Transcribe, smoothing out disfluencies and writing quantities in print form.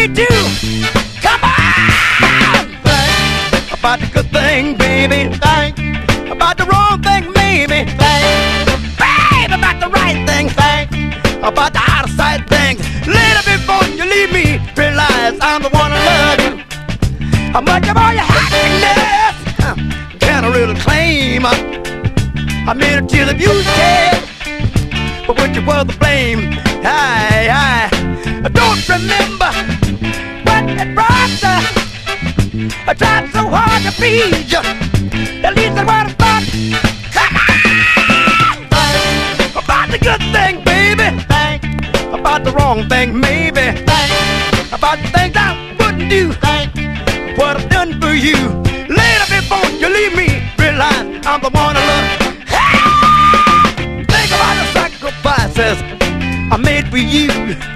me too. Come on! Think about the good thing, baby. Think about the wrong thing, maybe. Think, babe, about the right thing. Think about the out of sight things. Later before you leave me, realize I'm the one who love you. How much of all your happiness can I really claim? I made it till the view shed, but which was the blame? I don't remember what it brought. I tried so hard to feed you. At least that's what I thought. Come on! Think about the good thing, baby. Think about the wrong thing, maybe. Think about the things I wouldn't do. Think what I've done for you. Later before you leave me, realize I'm the one I love. Think about the sacrifices I made for you.